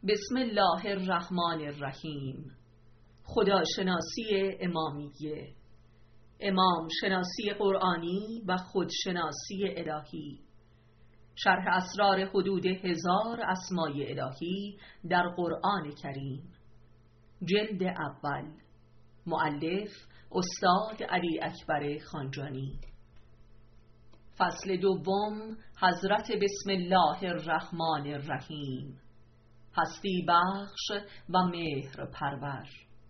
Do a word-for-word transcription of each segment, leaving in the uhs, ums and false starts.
بسم الله الرحمن الرحیم. خداشناسی امامیه، امام شناسی قرآنی و خودشناسی الهی. شرح اسرار حدود هزار اسمای الهی در قرآن کریم. جلد اول. مؤلف استاد علی اکبر خانجانی. فصل دوم. حضرت بسم الله الرحمن الرحیم. هستی بخش و مهر پرور.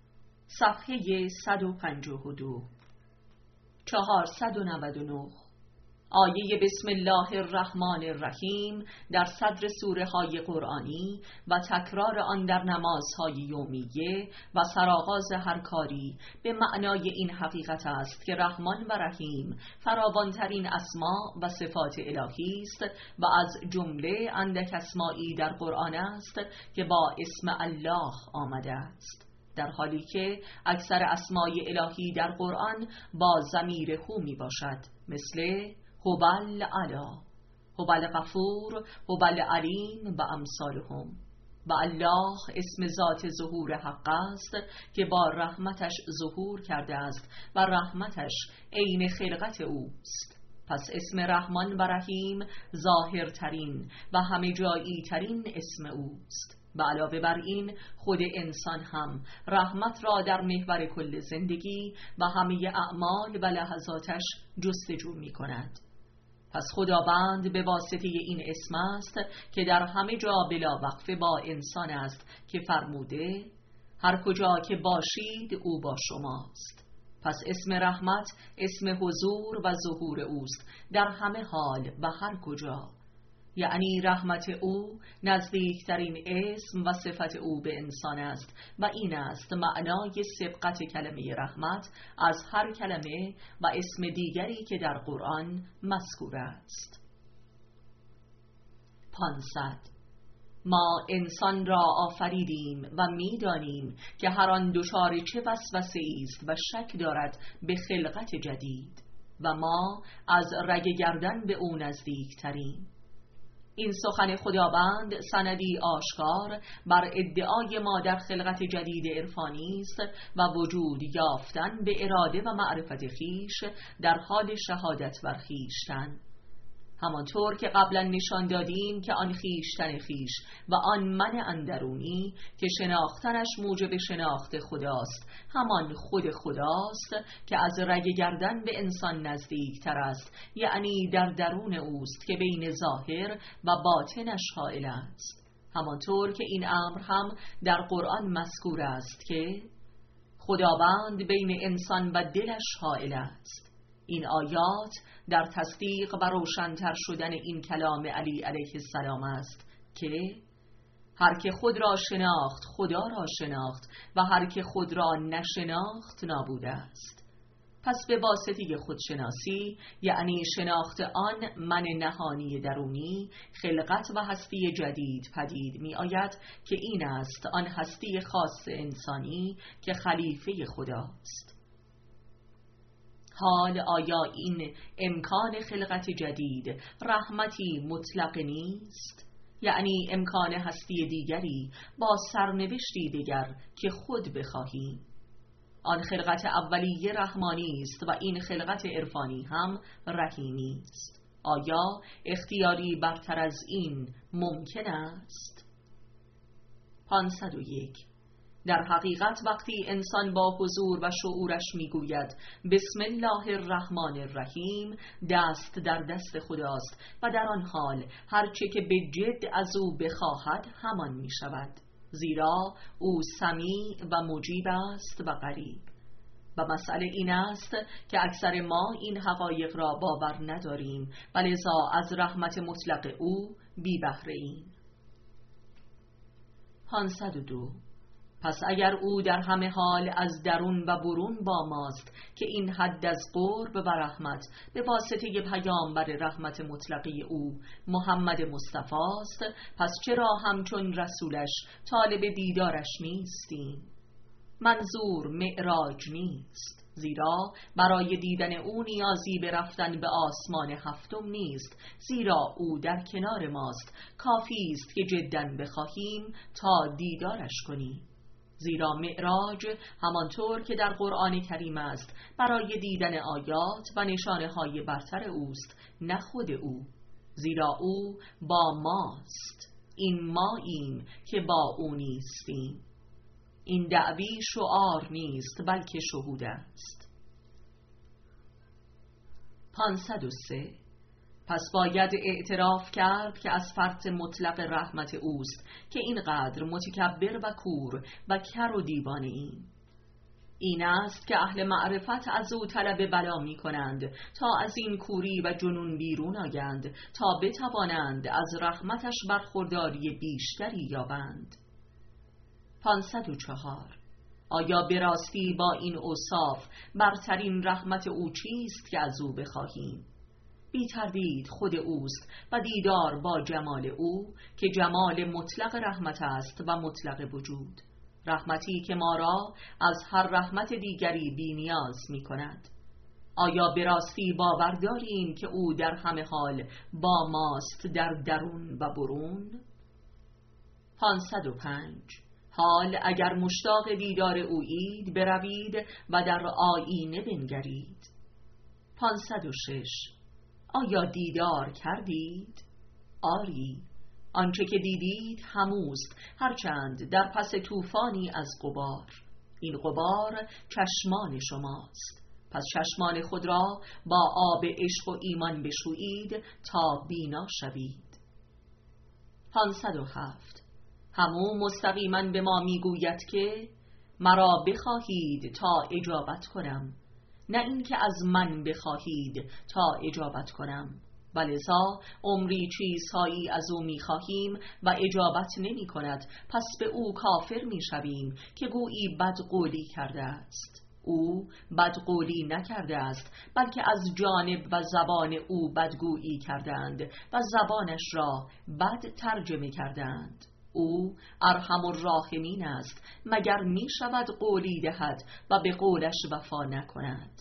صفحه صد و پنجاه و دو. چهارصد و نود و نه. آیه بسم الله الرحمن الرحیم در صدر سوره های قرآنی و تکرار آن در نمازهای یومیه و سرآغاز هر کاری به معنای این حقیقت است که رحمان و رحیم فراوانترین اسما و صفات الهی است و از جمله اندک اسمایی در قرآن است که با اسم الله آمده است، در حالی که اکثر اسمای الهی در قرآن با ضمیر هو می باشد، مثل هوبل علا، هوبل غفور، هوبل علیم و امثالهم. و الله اسم ذات ظهور حق است که با رحمتش ظهور کرده است و رحمتش عین خلقت اوست. پس اسم رحمان و رحیم ظاهرترین و همه جایی ترین اسم اوست. و علاوه بر این خود انسان هم رحمت را در محور کل زندگی و همه اعمال و لحظاتش جستجو می کند. پس خداوند به واسطه این اسم است که در همه جا بلا وقفه با انسان است که فرموده هر کجا که باشید او با شماست. پس اسم رحمت اسم حضور و ظهور اوست در همه حال و هر کجا، یعنی رحمت او نزدیکترین اسم و صفت او به انسان است و این است معنای سبقت کلمه رحمت از هر کلمه و اسم دیگری که در قرآن مذکور است. پانصد. ما انسان را آفریدیم و می‌دانیم که هر آن دچار چه وسوسه است و شک دارد به خلقت جدید و ما از رگ گردن به او نزدیکتریم. این سخن خداوند سندی آشکار بر ادعای ما در خلقت جدید عرفانی است و وجود یافتن به اراده و معرفت خیش در حال شهادت بر خیشتن، همانطور که قبلا نشان دادیم که آن خیشتن خیش و آن من اندرونی که شناختنش موجب شناخت خداست همان خود خداست که از رگ گردن به انسان نزدیک تر است، یعنی در درون اوست که بین ظاهر و باطنش حائل است، همانطور که این امر هم در قرآن مذکور است که خداوند بین انسان و دلش حائل است. این آیات در تصدیق و روشن‌تر شدن این کلام علی علیه السلام است که هر که خود را شناخت خدا را شناخت و هر که خود را نشناخت نابوده است. پس به واسطه خودشناسی، یعنی شناخت آن من نهانی درونی، خلقت و هستی جدید پدید می آید که این است آن هستی خاص انسانی که خلیفه خداست. حال آیا این امکان خلقت جدید رحمتی مطلق نیست؟ یعنی امکان هستی دیگری با سرنوشتی دیگر که خود بخواهیم. آن خلقت اولیه رحمانی است و این خلقت عرفانی هم رحیمی است. آیا اختیاری برتر از این ممکن است؟ پانصد و یک. در حقیقت وقتی انسان با حضور و شعورش میگوید بسم الله الرحمن الرحیم، دست در دست خداست و در آن حال هرچه که به جد از او بخواهد همان می شود، زیرا او سمیع و مجیب است و قریب. و مسئله این است که اکثر ما این حقایق را باور نداریم و لذا از رحمت مطلق او بی بهره ایم. پانصد و دو. پس اگر او در همه حال از درون و برون با ماست که این حد از قرب و رحمت به واسطه پیامبر رحمت مطلقی او محمد مصطفی است، پس چرا همچون رسولش طالب دیدارش نیستیم؟ منظور معراج نیست. زیرا برای دیدن او نیازی به رفتن به آسمان هفتم نیست، زیرا او در کنار ماست. کافی است که جداً بخواهیم تا دیدارش کنیم. زیرا معراج همانطور که در قرآن کریم است برای دیدن آیات و نشانه های برتر اوست، نه خود او، زیرا او با ماست. این ماییم که با او نیستیم. این دعوی شعار نیست بلکه شهود است. پانصد و سه. پس باید اعتراف کرد که از فرط مطلق رحمت اوست که اینقدر متکبر و کور و کر و دیوانه ایم. این است که اهل معرفت از او طلب بلا می کنند تا از این کوری و جنون بیرون آیند، تا بتوانند از رحمتش برخورداری بیشتری یابند. پانصد و چهار. آیا به راستی با این اوصاف برترین رحمت او چیست که از او بخواهیم؟ بی تردید خود اوست و دیدار با جمال او که جمال مطلق رحمت است و مطلق وجود، رحمتی که ما را از هر رحمت دیگری بی نیاز می کند. آیا به راستی باور داریم که او در همه حال با ماست، در درون و برون؟ پانصد و پنج. حال اگر مشتاق دیدار اویید بروید و در آیینه بنگرید. پانصد و شش. آیا دیدار کردید؟ آری، آنچه که دیدید هموست، هرچند در پس طوفانی از غبار. این غبار چشمان شماست. پس چشمان خود را با آب عشق و ایمان بشویید تا بینا شوید. پانصد و هفت. همو مستقیما به ما میگوید که مرا بخواهید تا اجابت کنم، نه اینکه از من بخواهید تا اجابت کنم. ولذا عمری چیزهایی از او میخواهیم و اجابت نمی کند، پس به او کافر میشویم که گویی بدقولی کرده است. او بدقولی نکرده است، بلکه از جانب و زبان او بدگویی کردند و زبانش را بد ترجمه کردند. او ارحم الراحمین است، مگر می شود قولی دهد و به قولش وفا نکند؟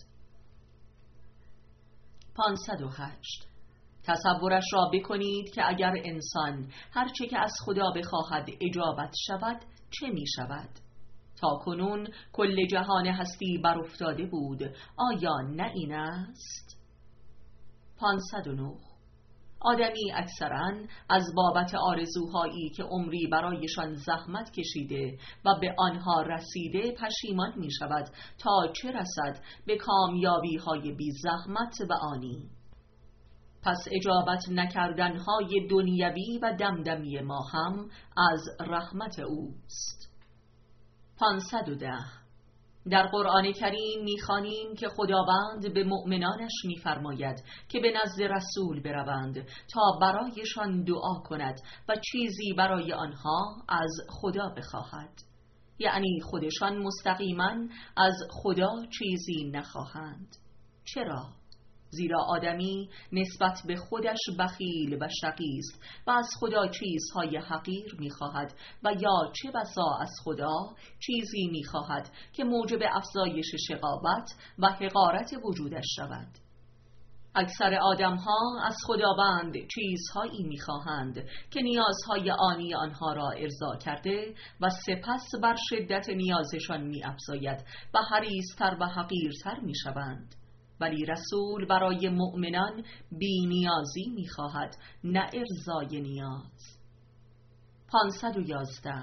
پانصد و هشت. تصورش را بکنید که اگر انسان هرچه که از خدا بخواهد اجابت شود چه می شود؟ تا کنون کل جهان هستی بر افتاده بود، آیا نه این است؟ پانصد و نه. آدمی اکثراً از بابت آرزوهایی که عمری برایشان زحمت کشیده و به آنها رسیده پشیمان می شود تا چه رسد به کامیابی های بی زحمت و آنی. پس اجابت نکردنهای دنیوی و دمدمی ما هم از رحمت اوست. پانصد و ده. در قرآن کریم می‌خوانیم که خداوند به مؤمنانش می‌فرماید که به نزد رسول بروند تا برایشان دعا کند و چیزی برای آنها از خدا بخواهد، یعنی خودشان مستقیما از خدا چیزی نخواهند. چرا؟ زیرا آدمی نسبت به خودش بخیل و شقی است و از خدا چیزهای حقیر می‌خواهد و یا چه بسا از خدا چیزی می‌خواهد که موجب افزایش شقاوت و حقارت وجودش شود. اکثر آدم‌ها از خداوند چیزهایی می‌خواهند که نیازهای آنی آنها را ارضا کرده و سپس بر شدت نیازشان می‌افزاید و حریص‌تر و حقیرتر می‌شوند. ولی رسول برای مؤمنان بی نیازی می خواهد، نه ارضای نیاز. پانصد و یازده.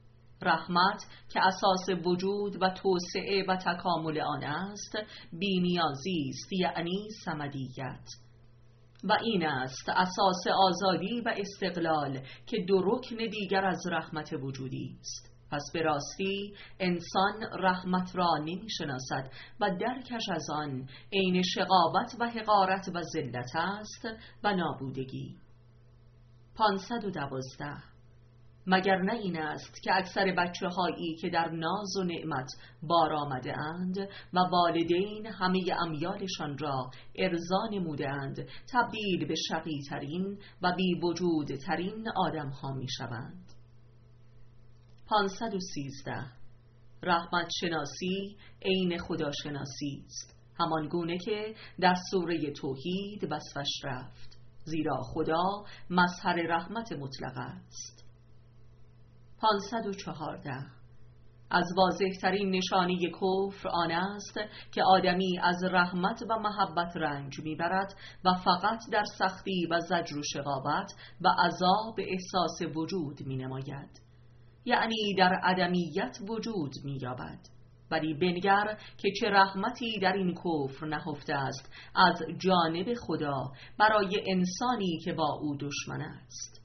رحمت که اساس وجود و توسعه و تکامل آن است بی نیازی است، یعنی صمدیت، و این است اساس آزادی و استقلال که دو رکن دیگر از رحمت وجودی است. پس به راستی انسان رحمت را نمی شناسد و درکش از آن عین شقاوت و حقارت و ذلت است و نابودگی. پانصد و دوازده. مگر نه این است که اکثر بچه هایی که در ناز و نعمت بار آمده اند و والدین همه امیالشان را ارضا نموده اند تبدیل به شقی ترین و بی وجود ترین آدم ها می شوند. پانصد و سیزده. رحمت شناسی عین خدا شناسی است، همان گونه که در سوره توحید وصفش رفت، زیرا خدا مظهر رحمت مطلق است. پانصد و چهارده. از واضح‌ترین نشانی کفر آن است که آدمی از رحمت و محبت رنج میبرد و فقط در سختی و زجر و شقاوت و عذاب احساس وجود مینماید، یعنی در عدمیت وجود مییابد. ولی بنگر که چه رحمتی در این کفر نهفته است از جانب خدا برای انسانی که با او دشمن است.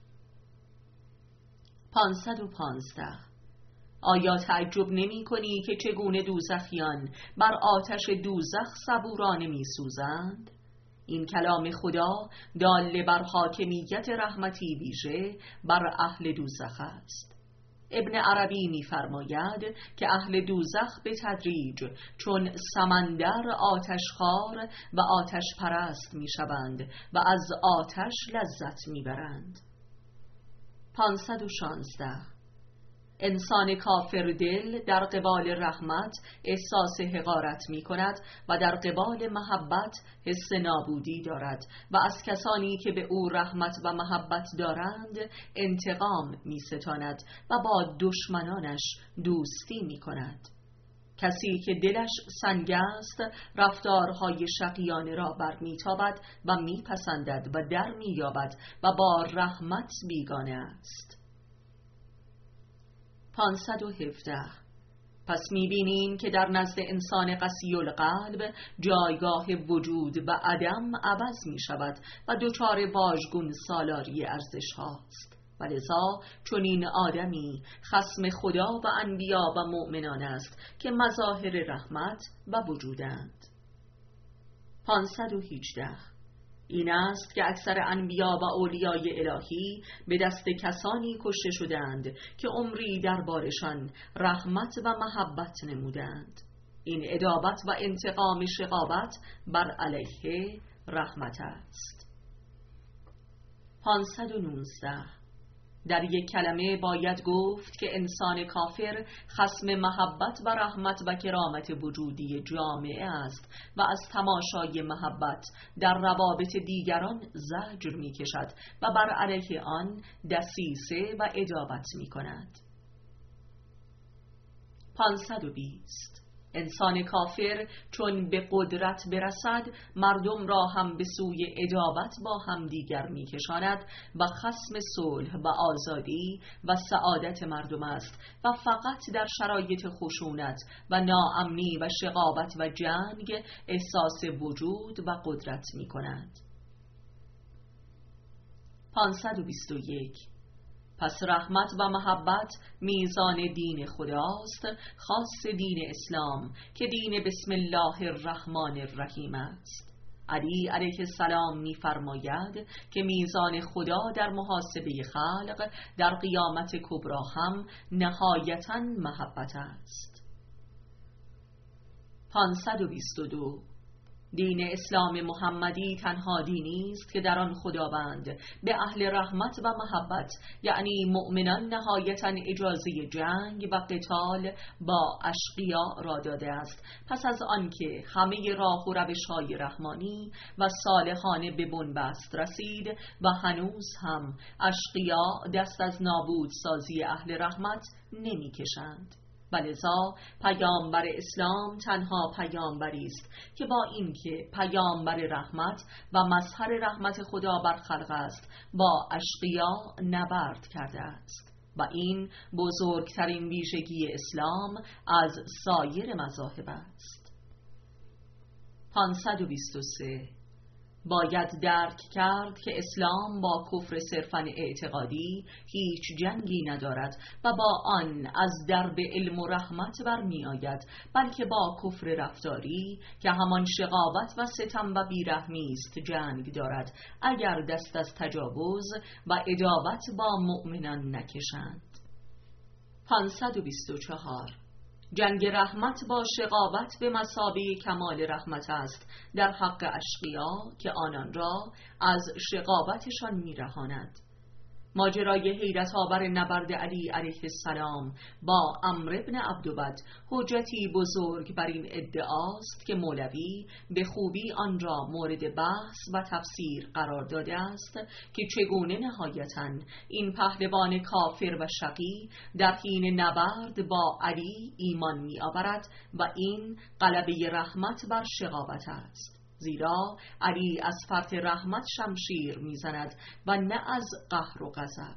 پانصد و پانزده. آیا تعجب نمی کنی که چگونه دوزخیان بر آتش دوزخ صبورانه می سوزند؟ این کلام خدا دال بر حاکمیت رحمتی ویژه بر اهل دوزخ است. ابن عربی می فرماید که اهل دوزخ به تدریج چون سمندر آتشخوار و آتش پرست می شوند و از آتش لذت می برند. پانصد و شانزده. انسان کافر دل در قبال رحمت احساس حقارت می کند و در قبال محبت حس نابودی دارد و از کسانی که به او رحمت و محبت دارند انتقام می ستاند و با دشمنانش دوستی می کند. کسی که دلش سنگ است رفتارهای شقیانه را برمیتابد و میپسندد و در مییابد و با رحمت بیگانه است. پانصد و هفده. پس می‌بینیم که در نزد انسان قسی القلب جایگاه وجود و عدم عوض می‌شود و دچار واژگون سالاری ارزش هاست. و لذا چون این آدمی خصم خدا و انبیا و مؤمنان است که مظاهر رحمت و وجودند. پانصد و هجده. این است که اکثر انبیا و اولیای الهی به دست کسانی کشته شدند که عمری دربارشان رحمت و محبت نمودند. این عداوت و انتقام شقاوت بر علیه رحمت است. پانصد و نوزده. در یک کلمه باید گفت که انسان کافر خصم محبت و رحمت و کرامت وجودی جامعه است و از تماشای محبت در روابط دیگران زجر می کشد و بر علیه آن دسیسه و عداوت می کند. پانصد و بیست. انسان کافر چون به قدرت برسد مردم را هم به سوی عداوت با هم دیگر می کشاند و خصم صلح و آزادی و سعادت مردم است و فقط در شرایط خشونت و ناامنی و شقاوت و جنگ احساس وجود و قدرت می کند. پانصد و بیست و یک. پس رحمت و محبت میزان دین خداست، خاص دین اسلام که دین بسم الله الرحمن الرحیم است. علی علیه السلام می‌فرماید که میزان خدا در محاسبه خلق در قیامت کبری هم نهایتاً محبت است. پانصد و بیست و دو. دین اسلام محمدی تنها دینی است که در آن خداوند به اهل رحمت و محبت یعنی مؤمنان نهایتاً اجازه جنگ و قتال با اشقیا را داده است، پس از آنکه همه راه و روش‌های رحمانی و صالحانه به بنبست رسید و هنوز هم اشقیا دست از نابود سازی اهل رحمت نمی کشند. ولذا پیامبر اسلام تنها پیامبری است که با اینکه پیامبر رحمت و مظهر رحمت خدا بر خلق است با اشقیا نبرد کرده است و این بزرگترین ویژگی اسلام از سایر مذاهب است. پانصد و بیست و سه. باید درک کرد که اسلام با کفر صرفاً اعتقادی هیچ جنگی ندارد و با آن از درب علم و رحمت برمی آید، بلکه با کفر رفتاری که همان شقاوت و ستم و بیرحمی است جنگ دارد، اگر دست از تجاوز و عداوت با مؤمنان نکشند. پانصد و بیست و چهار. جنگ رحمت با شقاوت به مثابه کمال رحمت است در حق اشقیا که آنان را از شقاوتشان میرهاند. ماجرای حیرت آور نبرد علی علیه السلام با عمرو بن عبدود حجتی بزرگ بر این ادعاست که مولوی به خوبی آن را مورد بحث و تفسیر قرار داده است که چگونه نهایتاً این پهلوان کافر و شقی در حین نبرد با علی ایمان می آورد و این غلبه رحمت بر شقاوت است، زیرا علی از فرط رحمت شمشیر میزند و نه از قهر و غضب.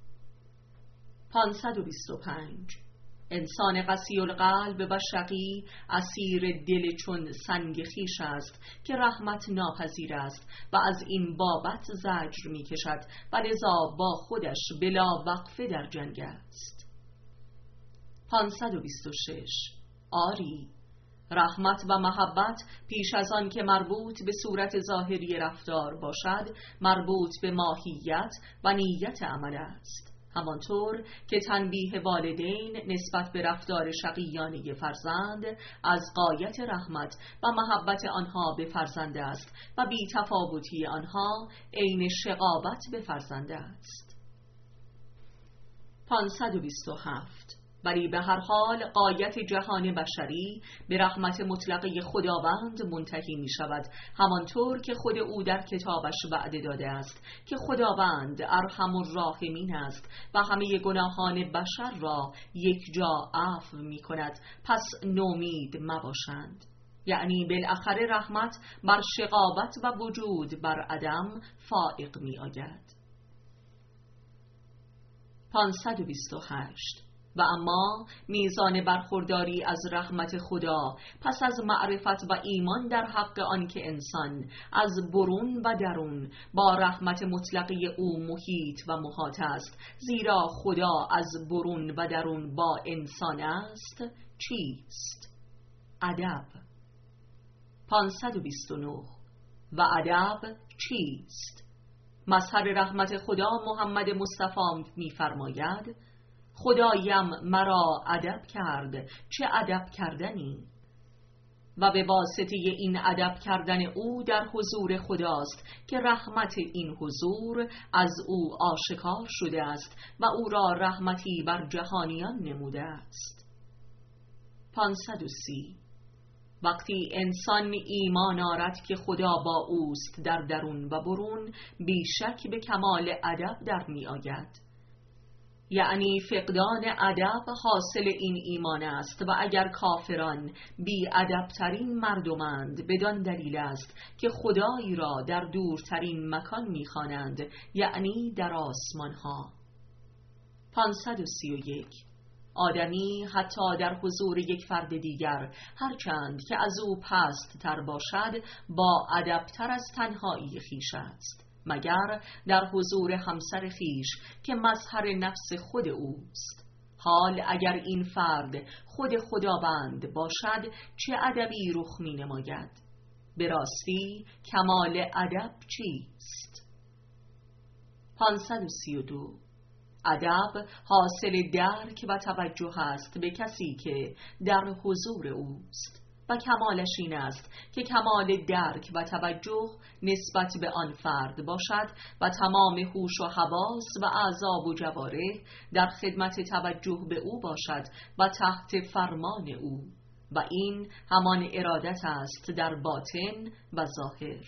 پانصد و بیست و پنج. انسان قسی القلب و شقی اسیر دل چون سنگ خیش است که رحمت ناپذیر است و از این بابت زجر می کشد و لذا با خودش بلا وقفه در جنگ است. پانصد و بیست و شش. آری، رحمت و محبت پیش از آن که مربوط به صورت ظاهری رفتار باشد مربوط به ماهیت و نیت عمل است، همانطور که تنبیه والدین نسبت به رفتار شقیانه فرزند از غایت رحمت و محبت آنها به فرزند است و بی تفاوتی آنها عین شقاوت به فرزند است. پانصد و بیست و هفت. ولی به هر حال غایت جهان بشری به رحمت مطلقه خداوند منتهی می شود، همانطور که خود او در کتابش وعده داده است که خداوند ارحم الراحمین است و همه گناهان بشر را یک جا عفو می کند، پس نومید مباشند. یعنی بالاخره رحمت بر شقاوت و وجود بر عدم فائق می آید. پانصد و بیست و هشت. و اما میزان برخورداری از رحمت خدا پس از معرفت و ایمان در حق آن که انسان از برون و درون با رحمت مطلقه او محیط و محاط است، زیرا خدا از برون و درون با انسان است، چیست؟ ادب. پانصد و بیست و نه. و ادب چیست؟ مظهر رحمت خدا محمد مصطفی می‌فرماید: خدایم مرا ادب کرد، چه ادب کردنی؟ و به واسطه این ادب کردن او در حضور خداست که رحمت این حضور از او آشکار شده است و او را رحمتی بر جهانیان نموده است. پانصد و سی. وقتی انسان ایمان آرد که خدا با اوست در درون و برون، بیشک به کمال ادب در می آید. یعنی فقدان ادب حاصل این ایمان است و اگر کافران بی ادبترین مردمند بدان دلیل است که خدایی را در دورترین مکان می‌خوانند، یعنی در آسمان ها. پانصد و سی و یک. آدمی حتی در حضور یک فرد دیگر هرچند که از او پست تر باشد با ادبتر از تنهایی خیش است، مگر در حضور همسر خیش که مظهر نفس خود اوست. حال اگر این فرد خود خداوند باشد چه ادبی رخ می نماید؟ به راستی کمال ادب چیست؟ پانصد و سی و دو. ادب حاصل درک و توجه است به کسی که در حضور اوست و کمالش این است که کمال درک و توجه نسبت به آن فرد باشد و تمام هوش و حواس و اعضا و جوارح در خدمت توجه به او باشد و تحت فرمان او، و این همان ارادت است در باطن و ظاهر.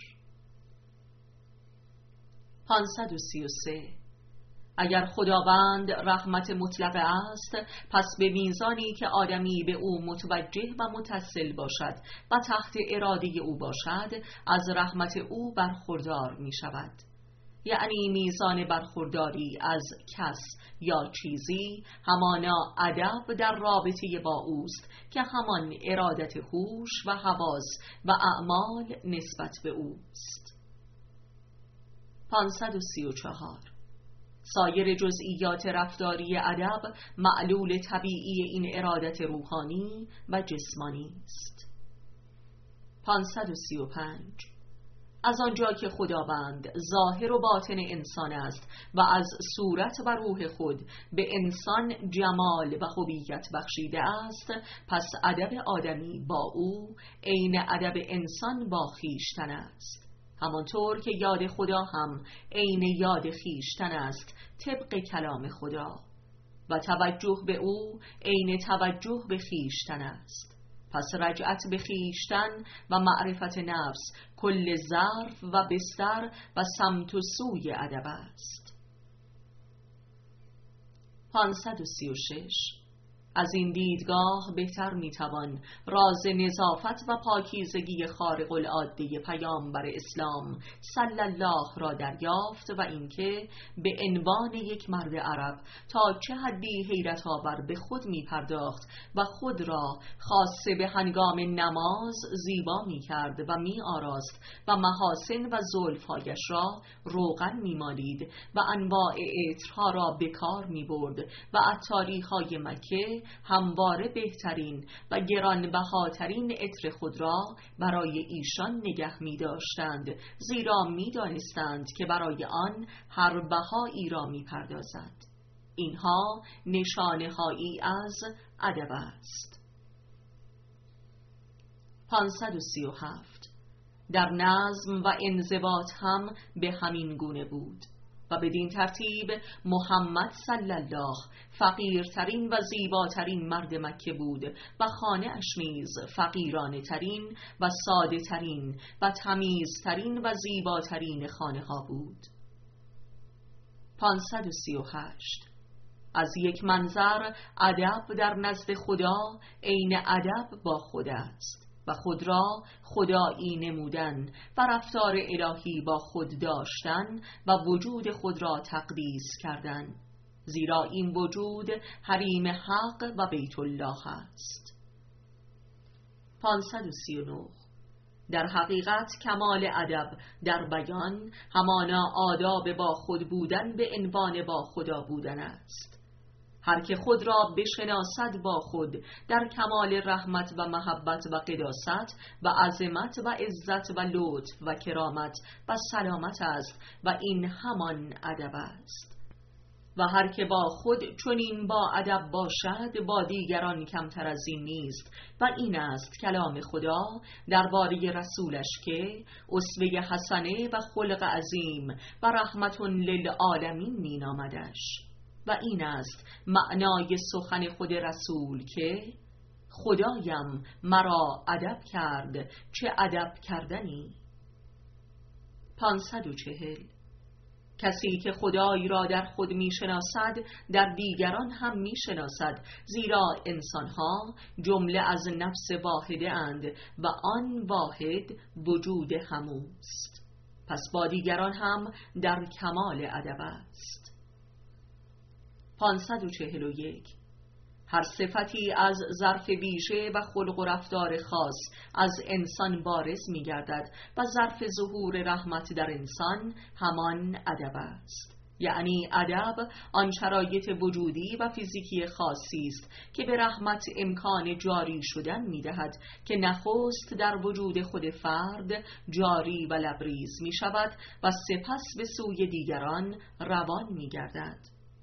پانصد و سی و سه. اگر خداوند رحمت مطلقه است، پس به میزانی که آدمی به او متوجه و متصل باشد و تحت اراده او باشد از رحمت او برخوردار می شود. یعنی میزان برخورداری از کس یا چیزی همانا ادب در رابطه با اوست که همان ارادت هوش و حواس و اعمال نسبت به اوست. پانصد و سی و چهار. سایر جزئیات رفتاری ادب معلول طبیعی این ارادت روحانی و جسمانی است. پانصد و سی و پنج. از آنجا که خداوند ظاهر و باطن انسان است و از صورت و روح خود به انسان جمال و هویت بخشیده است، پس ادب آدمی با او عین ادب انسان با خویشتن است، همانطور که یاد خدا هم عین یاد خیشتن است طبق کلام خدا و توجه به او عین توجه به خیشتن است. پس رجعت به خیشتن و معرفت نفس کل ظرف و بستر و سمت و سوی ادب است. پانصد و سی و شش. از این دیدگاه بهتر میتوان راز نظافت و پاکیزگی خارق العاده پیامبر اسلام صلی الله را دریافت و اینکه به عنوان یک مرد عرب تا چه حدی حیرت آور به خود میپرداخت و خود را خاصه به هنگام نماز زیبا میکرد و میآراست و محاسن و زلفهایش را روغن میمالید و انواع عطرها را به کار میبرد و عطاریهای مکه همواره بهترین و گرانبهاترین عطر خود را برای ایشان نگه می داشتند، زیرا می دانستند که برای آن هر بهایی را می پردازد. اینها نشانه هایی از ادب است. پانصد و سی و هفت. در نظم و انضباط هم به همین گونه بود و بدین ترتیب محمد صلی الله فقیرترین و زیباترین مرد مکه بود و خانه اش نیز فقیرانه ترین و ساده ترین و تمیزترین و زیباترین خانه ها بود. پانصد و سی و هشت. از یک منظر ادب در نزد خدا عین ادب با خود است و خود را خدایی نمودن و رفتار الهی با خود داشتن و وجود خود را تقدیس کردن، زیرا این وجود حریم حق و بیت الله است. پانصد و سی و نه. در حقیقت کمال ادب در بیان همانا آداب با خود بودن به عنوان با خدا بودن است. هر که خود را بشناسد با خود در کمال رحمت و محبت و قداست و عظمت و عزت و لطف و کرامت و سلامت است و این همان ادب است. و هر که با خود چنین با ادب باشد با دیگران کمتر از این نیست و این است کلام خدا درباره رسولش که اسوه حسنه و خلق عظیم و رحمت للعالمین می نامدش. و این است معنای سخن خود رسول که خدایم مرا ادب کرد چه ادب کردنی. پانصد و چهل. کسی که خدای را در خود می شناسد در دیگران هم می شناسد، زیرا انسانها جمله از نفس واحده اند و آن واحد وجود هموست. پس با دیگران هم در کمال ادب است. پانصد و چهل و یک. هر صفتی از ظرف ویژه و خلق و رفتار خاص از انسان بارز می گردد و ظرف ظهور رحمت در انسان همان ادب است. یعنی ادب آن شرایط وجودی و فیزیکی خاصی است که به رحمت امکان جاری شدن می دهد که نخست در وجود خود فرد جاری و لبریز می شود و سپس به سوی دیگران روان می گردد.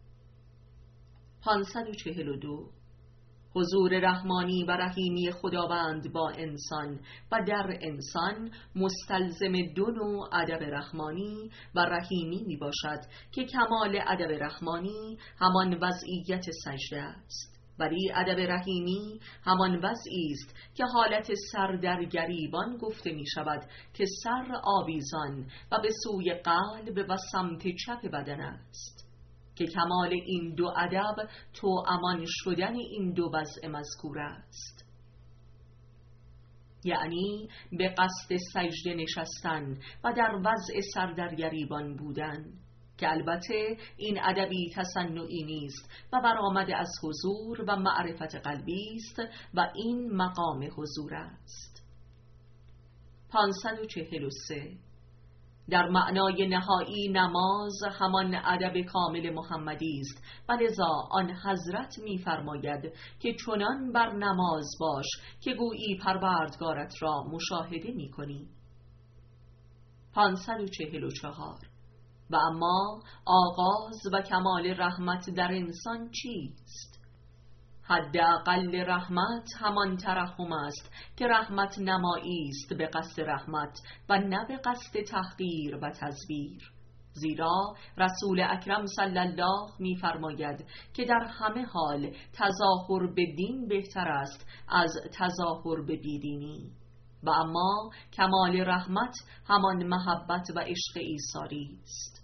پانصد و چهل و دو. حضور رحمانی و رحیمی خداوند با انسان و در انسان مستلزم دو نوع ادب رحمانی و رحیمی می باشد که کمال ادب رحمانی همان وضعیت سجده است، ولی ادب رحیمی همان وضعی است که حالت سر در گریبان گفته می شود که سر آویزان و به سوی قلب و سمت چپ بدن است، که کمال این دو ادب توامان شدن این دو وضع مذکور است. یعنی به قصد سجده نشستن و در وضع سر در گریبان بودن، که البته این ادبی تصنعی نیست و برآمده از حضور و معرفت قلبی است و این مقام حضور است. پانصد و چهل و سه. در معنای نهایی نماز همان ادب کامل محمدی است و لذا آن حضرت می‌فرماید که چنان بر نماز باش که گویی پروردگارت را مشاهده می‌کنی. پانصد و چهل و چهار. و اما آغاز و کمال رحمت در انسان چیست؟ حداقل رحمت همان ترحم است که رحمت نمایی است به قصد رحمت و نه به قصد تحقیر و تزویر. زیرا رسول اکرم صلی الله می‌فرماید که در همه حال تظاهر به دین بهتر است از تظاهر به بیدینی. و اما کمال رحمت همان محبت و عشق ایثاری است.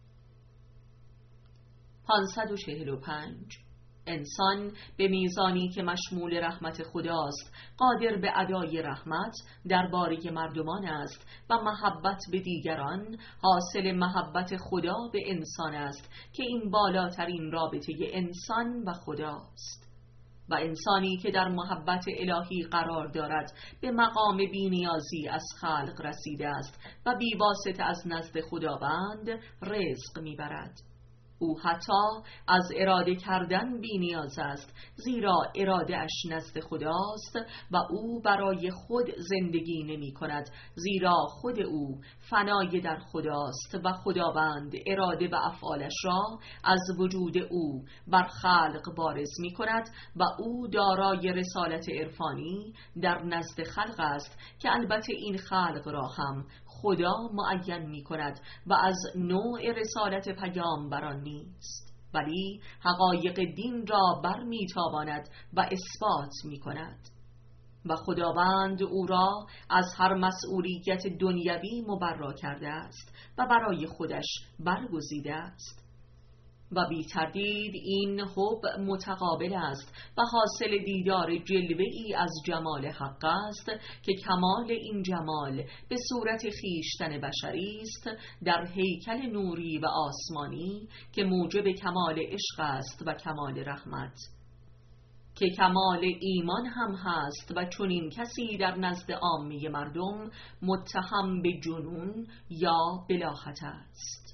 پانصد و چهل و پنج. انسان به میزانی که مشمول رحمت خداست قادر به ادای رحمت درباره مردمان است و محبت به دیگران حاصل محبت خدا به انسان است که این بالاترین رابطه انسان و خداست. و انسانی که در محبت الهی قرار دارد به مقام بی‌نیازی از خلق رسیده است و بی‌واسطه از نزد خداوند رزق میبرد. او حتی از اراده کردن بی نیاز است، زیرا اراده اش نزد خداست و او برای خود زندگی نمی کند، زیرا خود او فنای در خداست و خداوند اراده و افعالش را از وجود او بر خلق بارز می کند و او دارای رسالت عرفانی در نزد خلق است که البته این خلق را هم خدا معین می کند و از نوع رسالت پیامبران نیست، ولی حقایق دین را بر می تاباند و اثبات می کند. و خداوند او را از هر مسئولیت دنیوی مبرا کرده است و برای خودش برگزیده است. و بی تردید این حب متقابل است و حاصل دیدار جلوه ای از جمال حق است که کمال این جمال به صورت خیشتن بشری است در هیکل نوری و آسمانی که موجب کمال عشق است و کمال رحمت، که کمال ایمان هم هست و چنین کسی در نزد عامه مردم متهم به جنون یا بلاهت است.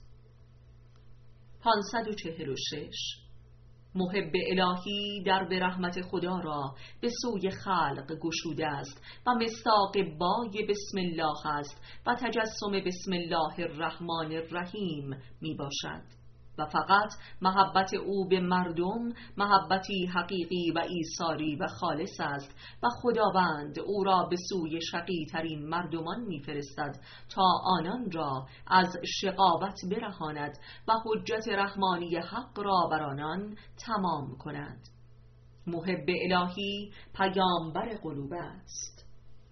پانصد و چهل و شش. محب الهی در به رحمت خدا را به سوی خلق گشوده است و مصداق بای بسم الله است و تجسم بسم الله الرحمن الرحیم می باشد. و فقط محبت او به مردم محبتی حقیقی و ایثاری و خالص است و خداوند او را به سوی شقی ترین مردمان میفرستد تا آنان را از شقاوت برهاند و حجت رحمانی حق را بر آنان تمام کند. محب الهی پیامبر قلوب است.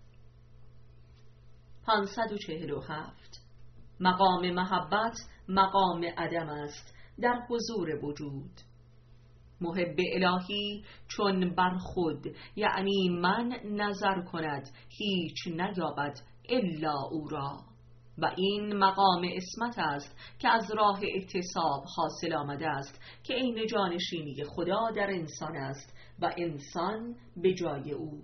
پانصد و چهل و هفت. مقام محبت مقام عدم است در حضور وجود. محب الهی چون بر خود یعنی من نظر کند هیچ نیابد الا او را، و این مقام عصمت است که از راه اکتساب حاصل آمده است که عین جانشینی خدا در انسان است و انسان به جای او.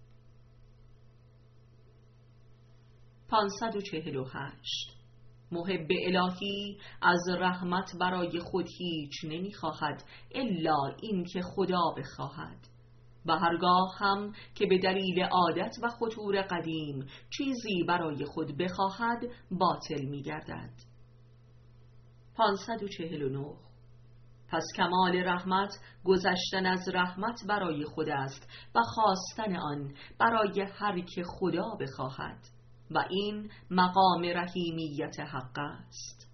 پانصد و چهل و هشت. محب الهی از رحمت برای خود هیچ نمی خواهد الا این که خدا بخواهد، و هرگاه هم که به دلیل عادت و خطور قدیم چیزی برای خود بخواهد باطل می گردد. پانصد و چهل و نه. پس کمال رحمت گذشتن از رحمت برای خود است و خواستن آن برای هر که خدا بخواهد، و این مقام رحیمیت حق است.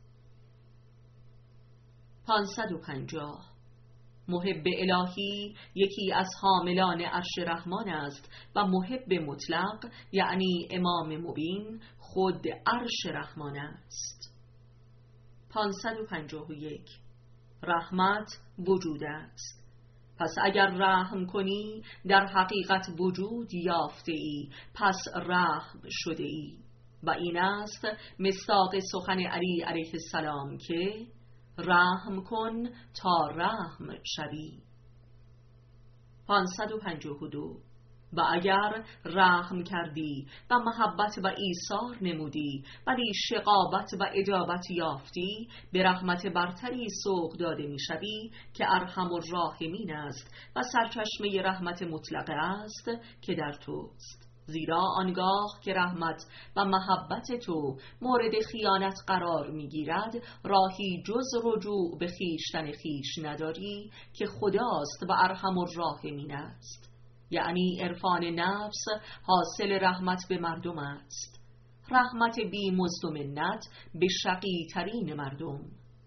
پانصد و پنجاه. محب الهی یکی از حاملان عرش رحمان است و محب مطلق یعنی امام مبین خود عرش رحمان است. پانصد و پنجاه و یک. رحمت وجود است، پس اگر رحم کنی در حقیقت وجود یافته ای، پس رحم شده ای. و این است مصداق سخن علی علیه السلام که رحم کن تا رحم شوی. پانصد و پنجاه و دو. و اگر رحم کردی و محبت و ایثار نمودی ولی شقاوت و اجابت یافتی، به رحمت برتری سوق داده می شوی که ارحم الراحمین است و سرچشمه رحمت مطلقه است که در توست. زیرا آنگاه که رحمت و محبت تو مورد خیانت قرار میگیرد، راهی جز رجوع به خویشتن خویش نداری که خداست و ارحم الراحمین است. یعنی عرفان نفس حاصل رحمت به مردم است، رحمت بی مزد و منت به شقی ترین مردم.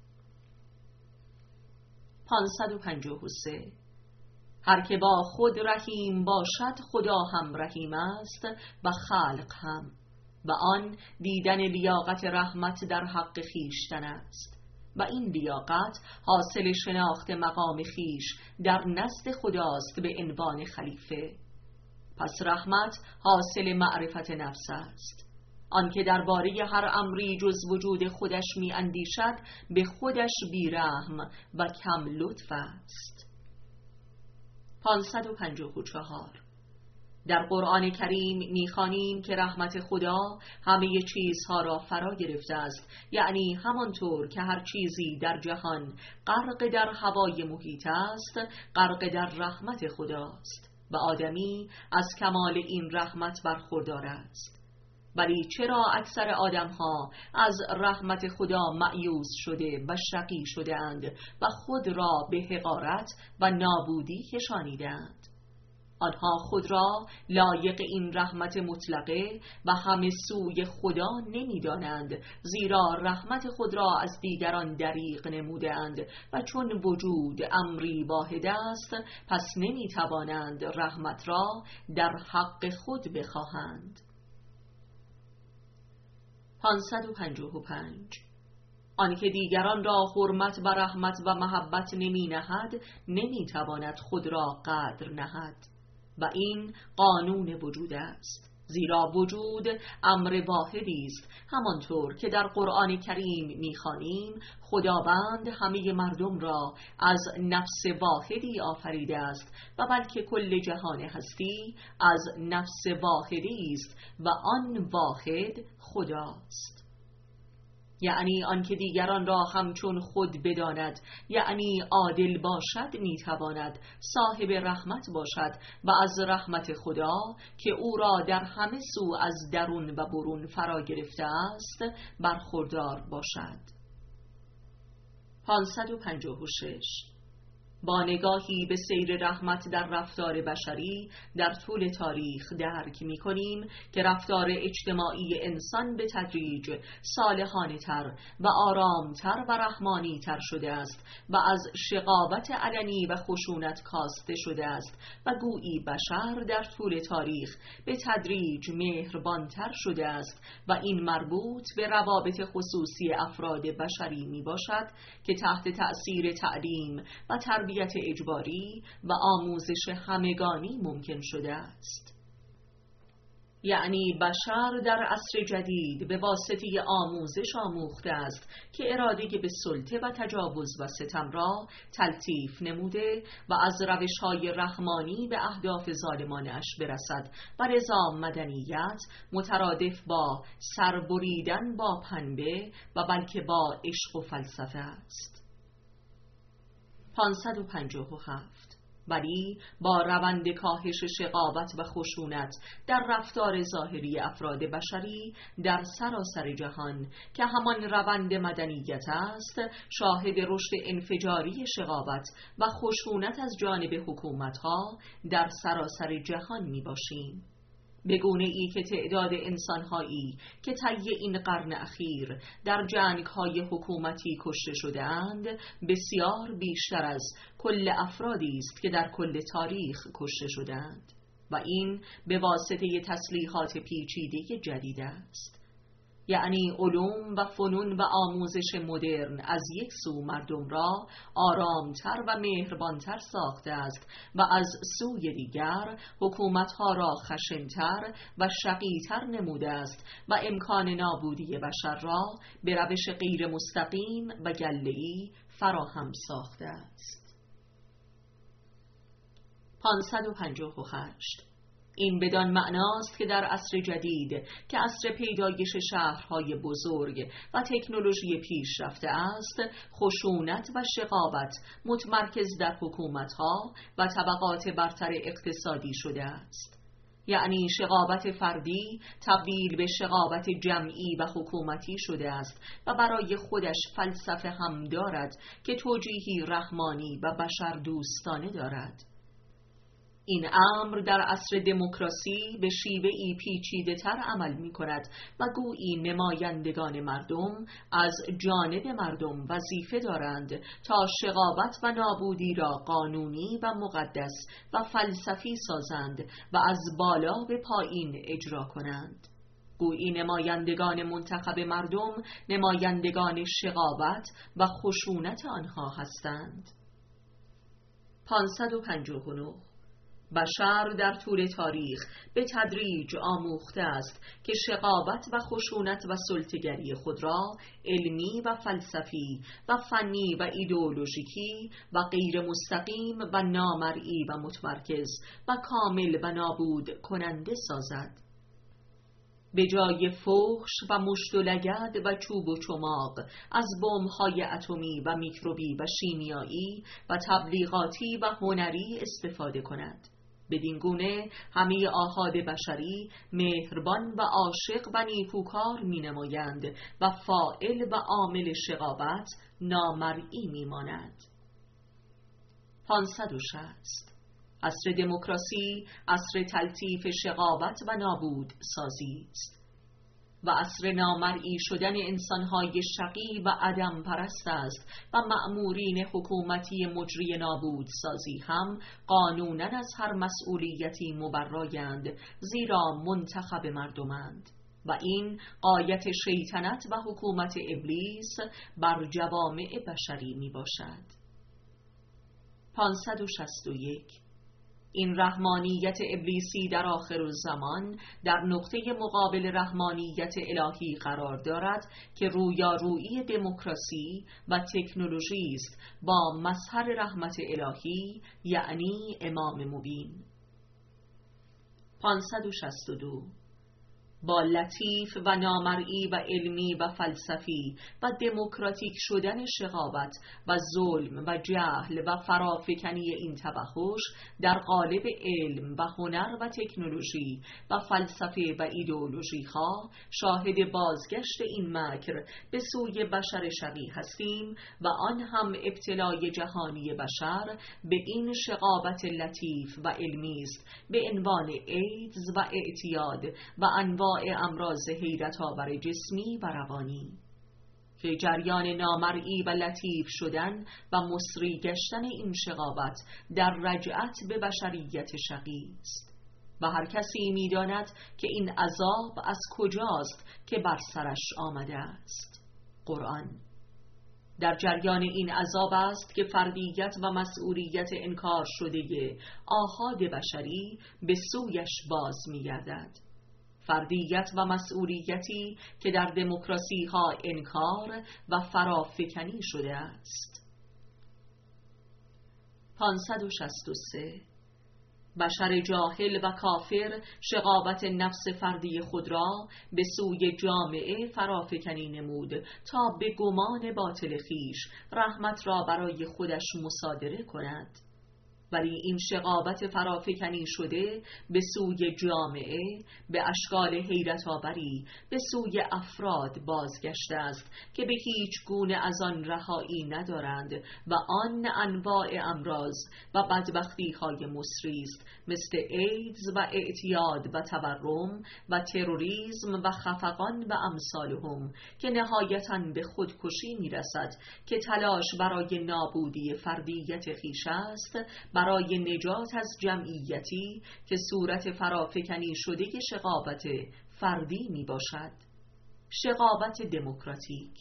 پانصد و پنجاه و سه. هر که با خود رحیم باشد خدا هم رحیم است و خلق هم، و آن دیدن لیاقت رحمت در حق خویشتن است، و این لیاقت حاصل شناخت مقام خویش در نزد خداست به عنوان خلیفه. پس رحمت حاصل معرفت نفس است. آنکه درباره هر امری جز وجود خودش می اندیشد به خودش بیرحم و کم لطف است. پانصد و پنجاه و چهار. در قرآن کریم می‌خوانیم که رحمت خدا همه چیزها را فرا گرفته است، یعنی همانطور که هر چیزی در جهان غرق در هوای محیط است، غرق در رحمت خداست و آدمی از کمال این رحمت برخوردار است. ولی چرا اکثر آدم‌ها از رحمت خدا مایوس شده و شقی شده‌اند و خود را به حقارت و نابودی کشانیدند؟ آنها خود را لایق این رحمت مطلقه و همه سوی خدا نمی‌دانند، زیرا رحمت خود را از دیگران دریغ نموده‌اند و چون وجود امری واحد است، پس نمی‌توانند رحمت را در حق خود بخواهند. پانصد و پنجاه و پنج. آنکه دیگران را حرمت و رحمت و محبت نمی نهد، نمی تواند خود را قدر نهد، و این قانون وجود است، زیرا وجود امر واحدی است. همانطور که در قرآن کریم می‌خوانیم خداوند همه مردم را از نفس واحدی آفریده است و بلکه کل جهان هستی از نفس واحدی است و آن واحد خداست. یعنی آنکه دیگران را همچون خود بداند، یعنی عادل باشد، میتواند صاحب رحمت باشد و از رحمت خدا که او را در همه سو از درون و برون فرا گرفته است برخوردار باشد. پانصد و پنجاه و شش. با نگاهی به سیر رحمت در رفتار بشری در طول تاریخ درک می کنیم که رفتار اجتماعی انسان به تدریج صالحانه تر و آرامتر و رحمانی تر شده است و از شقاوت علنی و خشونت کاسته شده است و گویی بشر در طول تاریخ به تدریج مهربانتر شده است و این مربوط به روابط خصوصی افراد بشری می باشد که تحت تأثیر تعلیم و تربیت تربیت اجباری و آموزش همگانی ممکن شده است. یعنی بشر در عصر جدید به واسطه آموزش آموخته است که اراده به سلطه و تجاوز و ستم را تلطیف نموده و از روش‌های رحمانی به اهداف ظالمانه‌اش برسد و نظام مدنیت مترادف با سربریدن با پنبه و بلکه با عشق و فلسفه است. پانصد و پنجاه و هفت. ولی با روند کاهش شقاوت و خشونت در رفتار ظاهری افراد بشری در سراسر جهان که همان روند مدنیت است، شاهد رشد انفجاری شقاوت و خشونت از جانب حکومت‌ها در سراسر جهان می باشیم. به گونه ای که تعداد انسان‌هایی که طی این قرن اخیر در جنگ‌های حکومتی کشته شده‌اند بسیار بیشتر از کل افرادی است که در کل تاریخ کشته شده‌اند و این به واسطه تسلیحات پیچیده جدید است. یعنی علوم و فنون و آموزش مدرن از یک سو مردم را آرامتر و مهربانتر ساخته است و از سوی دیگر حکومتها را خشنتر و شقیتر نموده است و امکان نابودی بشر را به روش غیر مستقیم و گله‌ای فراهم ساخته است. پانصد و پنجاه و هشت. این بدان معناست که در عصر جدید که عصر پیدایش شهرهای بزرگ و تکنولوژی پیشرفته است، خشونت و شقاوت متمرکز در حکومتها و طبقات برتر اقتصادی شده است. یعنی شقاوت فردی تبدیل به شقاوت جمعی و حکومتی شده است و برای خودش فلسفه هم دارد که توجیهی رحمانی و بشر دوستانه دارد. این امر در عصر دموکراسی به شیوهی پیچیده تر عمل می کند و گویی نمایندگان مردم از جانب مردم وظیفه دارند تا شقاوت و نابودی را قانونی و مقدس و فلسفی سازند و از بالا به پایین اجرا کنند. گویی نمایندگان منتخب مردم نمایندگان شقاوت و خشونت آنها هستند. پانصد و پنجاه و نه بشر در طول تاریخ به تدریج آموخته است که شقاوت و خشونت و سلطه‌گری خود را علمی و فلسفی و فنی و ایدئولوژیکی و غیر مستقیم و نامرئی و متمرکز و کامل و نابود کننده سازد. به جای فحش و مشت و لگد و چوب و چماق از بمب‌های اتمی و میکروبی و شیمیایی و تبلیغاتی و هنری استفاده کند. بدین گونه همه آحاد بشری مهربان و عاشق و نیکوکار می نمایند و فاعل و عامل شقاوت نامرئی می ماند. پانصد و شصت عصر دموکراسی عصر تلطیف شقاوت و نابود سازی است و عصر نامرئی شدن انسانهای شقی و عدم پرست است و مأمورین حکومتی مجری نابود سازی هم قانوناً از هر مسئولیتی مبرایند، زیرا منتخب مردمند و این غایت شیطنت و حکومت ابلیس بر جوامع بشری می باشد. پانصد و شصت و یک این رحمانیت ابلیسی در آخر الزمان در نقطه مقابل رحمانیت الهی قرار دارد که رویارویی دموکراسی و تکنولوژی است با مظهر رحمت الهی، یعنی امام مبین. پانصد و شصت و دو با لطیف و نامرئی و علمی و فلسفی و دموکراتیک شدن شقاوت و ظلم و جهل و فرافکنی این توحش در قالب علم و هنر و تکنولوژی و فلسفه و ایدئولوژی ها شاهد بازگشت این مکر به سوی بشر شقی هستیم و آن هم ابتلای جهانی بشر به این شقاوت لطیف و علمی است به عنوان ایدز و اعتیاد و انواع امراض حیرت آور جسمی و روانی که جریان نامرئی و لطیف شدن و مصری گشتن این شقاوت در رجعت به بشریت شقی است و هر کسی می‌داند که این عذاب از کجاست که بر سرش آمده است. قرآن در جریان این عذاب است که فردیت و مسئولیت انکار شده آحاد بشری به سویش باز می‌گردد. فردیت و مسئولیتی که در دموکراسی ها انکار و فرافکنی شده است. پانصد و شصت و سه بشر جاهل و کافر شقاوت نفس فردی خود را به سوی جامعه فرافکنی نمود تا به گمان باطل خویش رحمت را برای خودش مصادره کند. ولی این شقاوت فرافکنی شده به سوی جامعه به اشکال حیرت آوری به سوی افراد بازگشته است که به هیچ گونه از آن رهایی ندارند و آن انواع امراض و بدبختی های مصری است مثل ایدز و اعتیاد و تورم و تروریسم و خفقان و امثالهم که نهایتاً به خودکشی میرسد که تلاش برای نابودی فردیت خویش است برای نجات از جمعیتی که صورت فرافکنی شده شقاوت فردی می باشد. شقاوت دموکراتیک.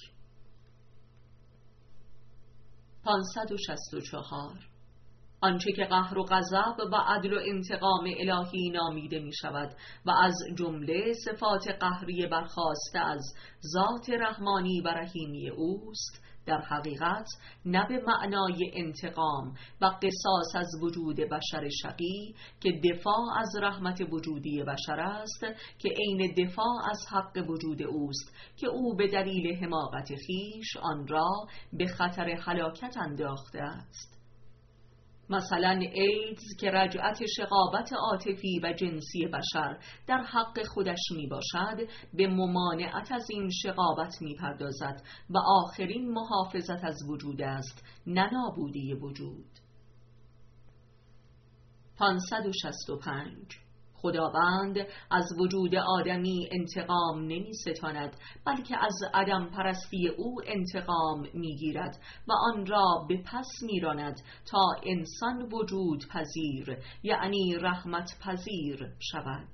پانصد و شصت و چهار آنچه که قهر و غضب و عدل و انتقام الهی نامیده می شود و از جمله صفات قهری برخاسته از ذات رحمانی و رحیمی اوست، در حقیقت نه به معنای انتقام و قصاص از وجود بشر شقی که دفاع از رحمت وجودی بشر است که عین دفاع از حق وجود اوست که او به دلیل حماقت خویش آن را به خطر هلاکت انداخته است. مثلا ایدز که رجعت شقاوت عاطفی و جنسی بشر در حق خودش می باشد، به ممانعت از این شقاوت می پردازد و آخرین محافظت از وجود است، نه نابودی وجود. پانصد و شصت و پنج. خداوند از وجود آدمی انتقام نمی ستاند، بلکه از عدم پرستی او انتقام می گیرد و آن را به پس می راند تا انسان وجود پذیر، یعنی رحمت پذیر شود.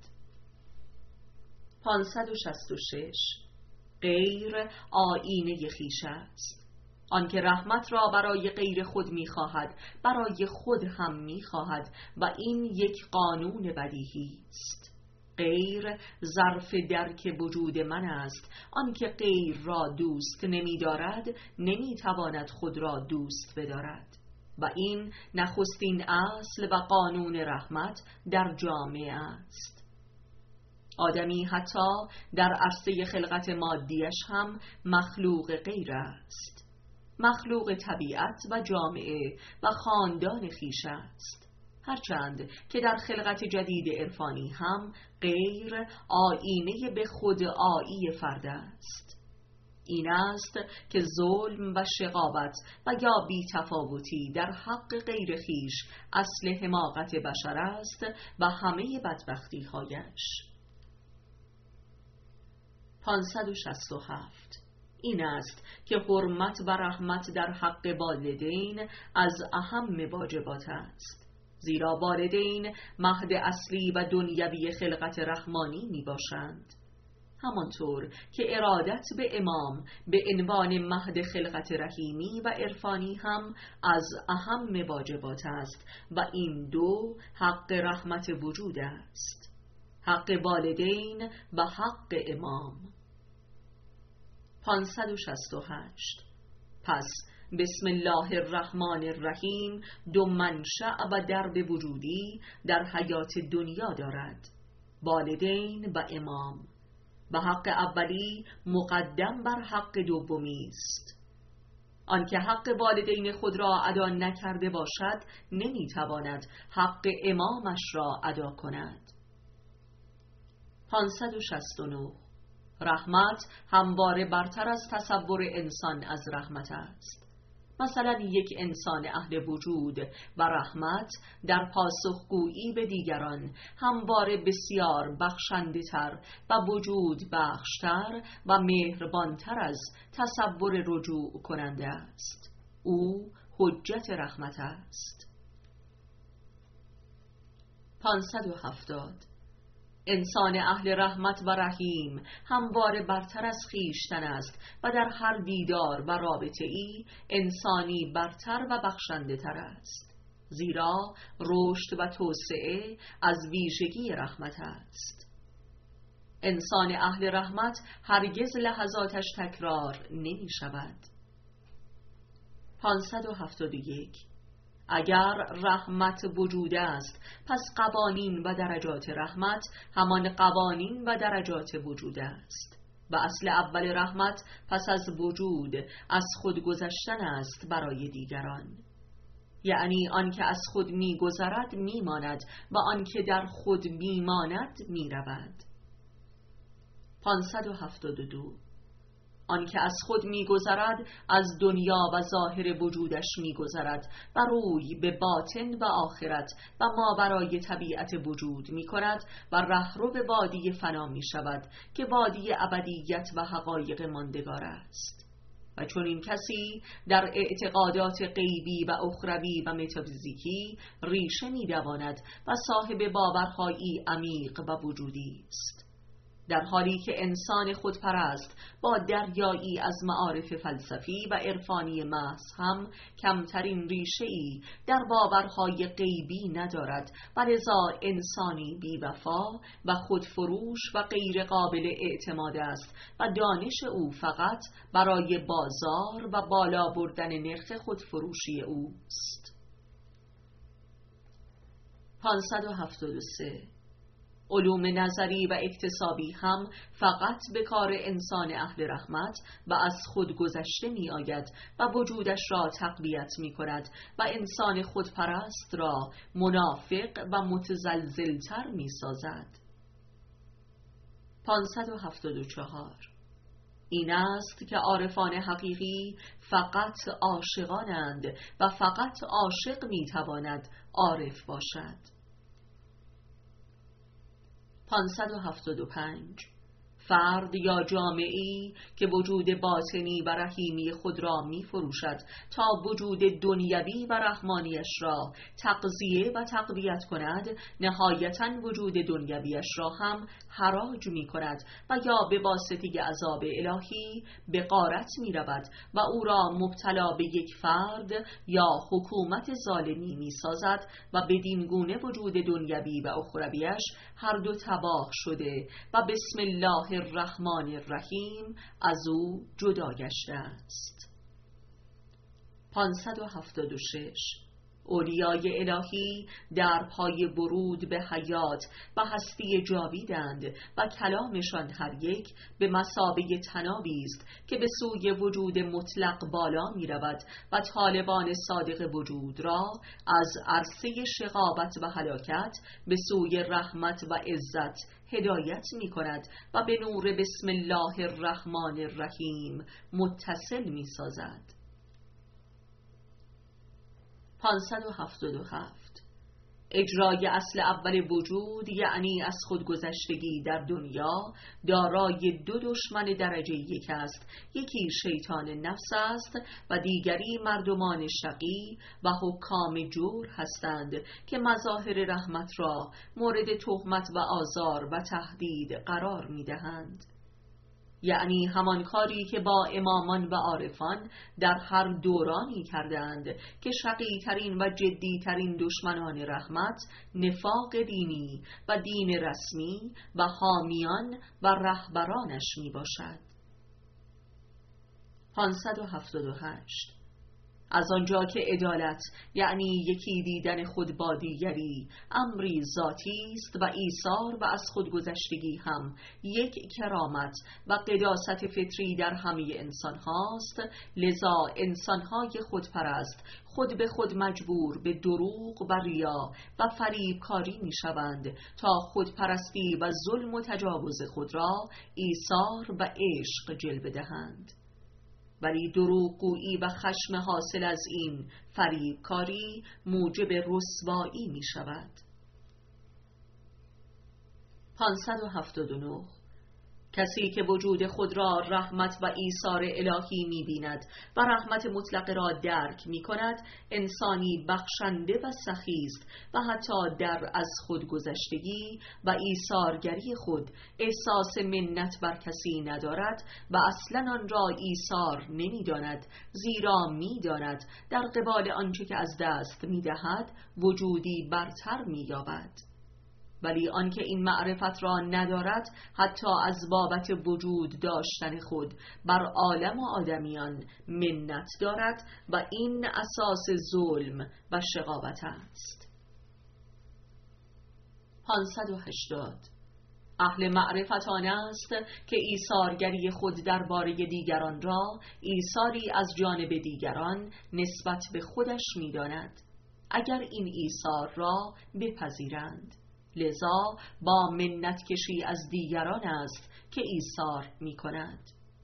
پانصد و شصت و شش. غیر آیینه خویش است. آنکه رحمت را برای غیر خود می‌خواهد، برای خود هم می‌خواهد و این یک قانون بدیهی است. غیر ظرف درک وجود من است. آنکه غیر را دوست نمی‌دارد، نمی‌تواند خود را دوست بدارد و این نخستین اصل و قانون رحمت در جامعه است. آدمی حتی در عرصه خلقت مادیش هم مخلوق غیر است، مخلوق طبیعت و جامعه و خاندان خویش است، هرچند که در خلقت جدید عرفانی هم غیر آیینه به خود آیی فرد است. این است که ظلم و شقاوت و یا بی‌تفاوتی در حق غیر خویش اصل حماقت بشر است و همه بدبختی هایش. پانصد و شصت و هفت. این است که حرمت و رحمت در حق والدین از اهم واجبات است، زیرا والدین مهد اصلی و دنیوی خلقت رحمانی می باشند، همانطور که ارادت به امام به عنوان مهد خلقت رحیمی و عرفانی هم از اهم واجبات است و این دو حق رحمت وجود است، حق والدین و حق امام. پانصد و شصت و هشت. پس بسم الله الرحمن الرحیم دو منشأ و درب وجودی در حیات دنیا دارد، والدین و امام، و حق اولی مقدم بر حق دومی است. آنکه حق والدین خود را ادا نکرده باشد، نمیتواند حق امامش را ادا کند. پانصد و شصت و نه. رحمت همواره برتر از تصور انسان از رحمت است. مثلا یک انسان اهل وجود و رحمت در پاسخگویی به دیگران همواره بسیار بخشنده تر و وجود بخشتر و مهربانتر از تصور رجوع کننده است. او حجت رحمت است. پانصد و هفتاد. انسان اهل رحمت و رحیم همواره برتر از خویشتن است و در هر دیدار و رابطه ای انسانی برتر و بخشنده تر است، زیرا رشد و توسعه از ویژگی رحمت است. انسان اهل رحمت هرگز لحظاتش تکرار نمی شود. پانصد و هفتاد و یک. اگر رحمت وجود است، پس قوانین و درجات رحمت همان قوانین و درجات وجود است و اصل اول رحمت پس از وجود از خود گذشتن است برای دیگران، یعنی آنکه از خود می‌گذرد می‌ماند و آنکه در خود می‌ماند می‌رود. پانصد و هفتاد و دو. آنکه از خود می‌گذرد از دنیا و ظاهر وجودش می‌گذرد و روی به باطن و آخرت و ماورای طبیعت وجود می‌کند و رهرو به وادی فنا می‌شود که وادی ابدیت و حقایق ماندگار است. و چون این کسی در اعتقادات غیبی و اخروی و متافیزیکی ریشه می‌دواند و صاحب باورهایی عمیق و وجودی است، در حالی که انسان خودپرست با دریایی از معارف فلسفی و عرفانی محض هم کمترین ریشه‌ای در باورهای غیبی ندارد و لذا انسانی بی‌وفا و خودفروش و غیر قابل اعتماد است و دانش او فقط برای بازار و بالا بردن نرخ خودفروشی اوست. پانصد و هفتاد و سه. علوم نظری و اکتسابی هم فقط به کار انسان اهل رحمت و از خود گذشته می آید و وجودش را تقویت می کند و انسان خودپرست را منافق و متزلزلتر می سازد. پانصد و هفتاد و چهار. این است که عارفان حقیقی فقط عاشقانند و فقط عاشق می تواند عارف باشد. پانصد و هفتاد و پنج. فرد یا جامعه‌ای که وجود باطنی و رحیمی خود را می فروشد تا وجود دنیوی و رحمانیش را تغذیه و تقویت کند، نهایتاً وجود دنیویش را هم حراج می کند و یا به واسطه عذاب الهی به غارت می رود و او را مبتلا به یک فرد یا حکومت ظالمی می سازد و بدین گونه وجود دنیوی و اخرویش هر دو تباه شده و بسم الله الرحمن الرحیم از او جدا گشته است. پانصد و هفتاد و شش. اولیای الهی در پای ورود به حیات و هستی جاویدند و کلامشان هر یک به مثابه طنابی است که به سوی وجود مطلق بالا می رود و طالبان صادق وجود را از عرصه شقاوت و هلاکت به سوی رحمت و عزت هدایت می کند و به نور بسم الله الرحمن الرحیم متصل می سازد. پانصد و هفتاد و هفت. اجرای اصل اول وجود یعنی از خودگذشتگی در دنیا دارای دو دشمن درجه یک است، یکی شیطان نفس است و دیگری مردمان شقی و حکام جور هستند که مظاهر رحمت را مورد تهمت و آزار و تهدید قرار می دهند. یعنی همان کاری که با امامان و عارفان در هر دورانی کردند که شقی‌ترین و جدی‌ترین دشمنان رحمت نفاق دینی و دین رسمی و حامیان و رهبرانش می باشد. پانصد و هفتاد و هشت. از آنجا که عدالت یعنی یکی دیدن خود با دیگری امری ذاتی است و ایثار و از خودگذشتگی هم یک کرامت و قداست فطری در همه انسان هاست، لذا انسان های خودپرست خود به خود مجبور به دروغ و ریا و فریبکاری می شوند تا خودپرستی و ظلم و تجاوز خود را ایثار و عشق جلوه دهند. ولی دروغگویی و خشم حاصل از این فریبکاری موجب رسوایی می شود. پانصد و هفتاد و نه. کسی که وجود خود را رحمت و ایثار الهی می بیند و رحمت مطلق را درک می کند، انسانی بخشنده و سخی است و حتی در از خود گذشتگی و ایثارگری خود احساس منت بر کسی ندارد و اصلا آن را ایثار نمی داند، زیرا می داند در قبال آنچه که از دست می دهد وجودی برتر می یابد. ولی آنکه این معرفت را ندارد حتی از بابت وجود داشتن خود بر عالم و آدمیان منت دارد و این اساس ظلم و شقاوت است. پانصد و هشتاد. اهل معرفت آن است که ایثارگری خود درباره دیگران را ایثاری از جانب دیگران نسبت به خودش می‌داند، اگر این ایثار را بپذیرند. لذا با منت کشی از دیگران است که ایثار می کند.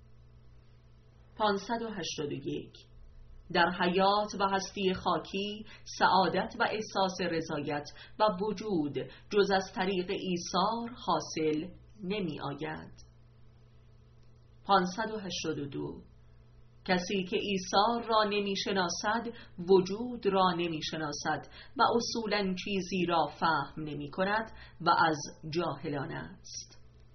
پانصد و هشتاد و یک. در حیات و هستی خاکی سعادت و احساس رضایت و وجود جز از طریق ایثار حاصل نمی آید. پانصد و هشتاد و دو. کسی که ایثار را نمی شناسد وجود را نمی شناسد و اصولاً چیزی را فهم نمی کند و از جاهلان است.